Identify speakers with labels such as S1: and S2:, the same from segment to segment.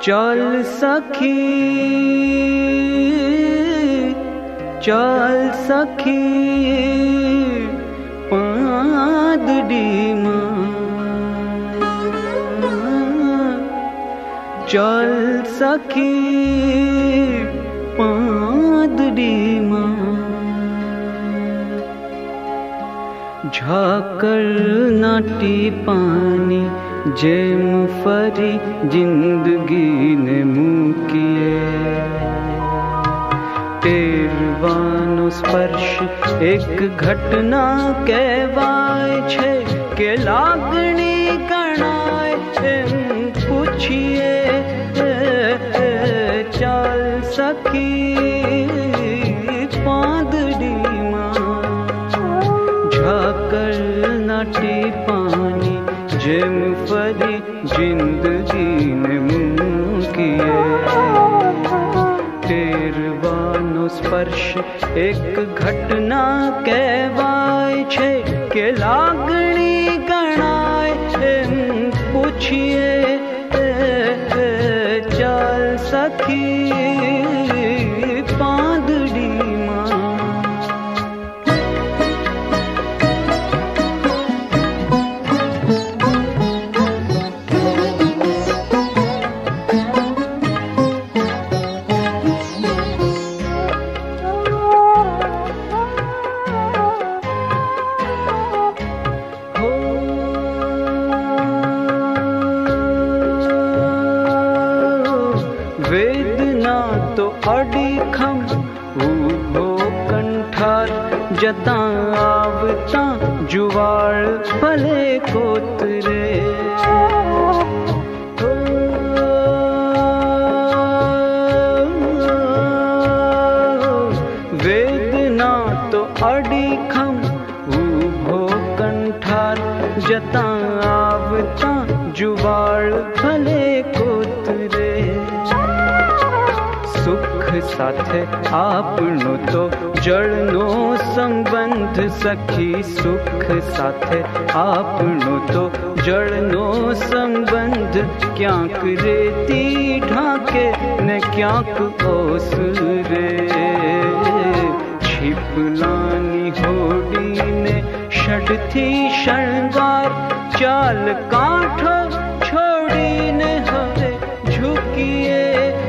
S1: चल सखी चल सखी पादडीमा चल सखी पादडीमा झाकर नाटी पानी जेम फरी जिंदगी ने मूकिए तेरवानो स्पर्श एक घटना कहवाय छे के लागणी गणाय एम पूछिए चल सखी पादडीमा झाकर नाटी पानी जेम फरी जिंदगी ने मूकिए तेरवानो स्पर्श एक घटना कहवाय छे के लागणी गणाय एम पूछिए चल सखी पादडीमा वेदना तो अडिखम ऊभो कंठार जता आवता जुवाड़ भले कोतरे वेदना तो अडिखम ऊभो कंठार जता आवता जुवाड़ भले कोतरे सुख साथे आपनो तो जड़नो संबंध सखी सुख साथे आपनो तो जड़नो संबंध क्यांक रेती ढाके ने क्यांक ओसरे छिपलानी होड़ी ने षडथी शृंगार चाल काठो छोड़ी ने हवे झुकिए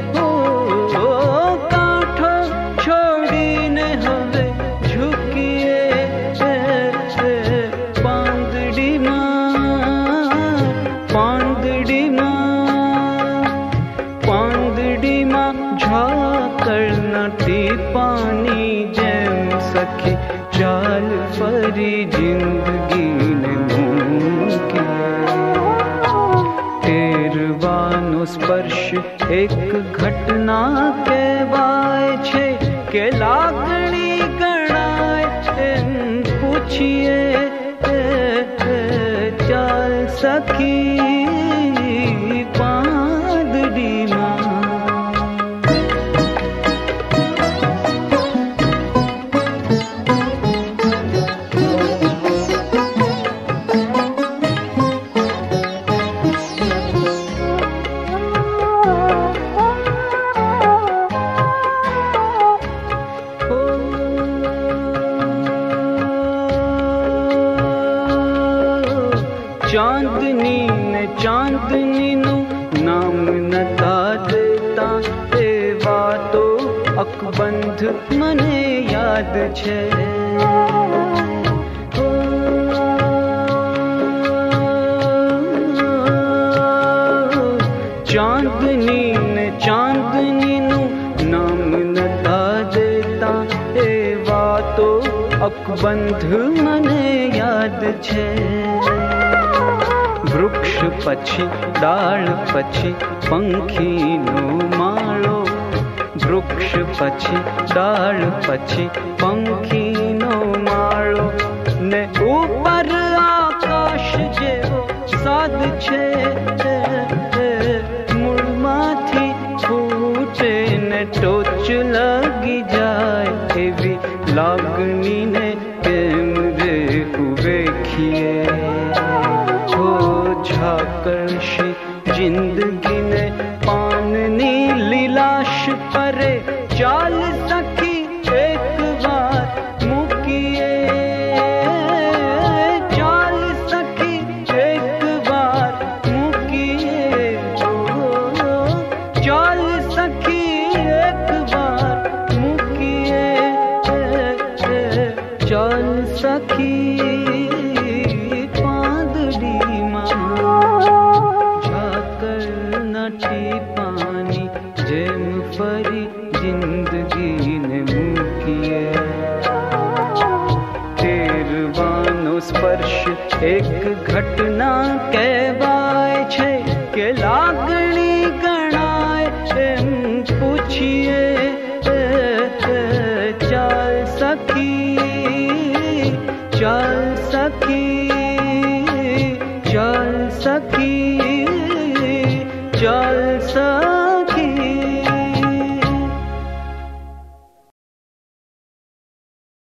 S1: पानी जैम सखी चाल फरी जिंदगी ने मूकिए तेरवानो स्पर्श एक घटना कहवाय छे के लागणी गणाय एम पूछिए चल सखी पादडीमा चांदनी ने चांदनी नु नाम नता देता एवा तो अकबंध मने याद छे चांदनी ने चांदनी नु नाम नता देता एवा तो अकबंध मने याद छे वृक्ष पछी डाल पछी पंखी नो माळो वृक्ष पछी डाल पछी पंखी नो माळो ने ऊपर आकाश जेवो साद छे मूळमाथी फूटे ने टोच लगी जाए एवी लागनी ने केम रे वेखिए झाकरशी जिंदगी ने पान चल सखी पादड़ी मां झाकर नटी पानी जेम फरी जिंदगी ने मुकिए तेरवानो स्पर्श एक घटना कहवाय छे के लागणी गणाय एम पूछिए चल सखी चल सखी चल सखी चल सखी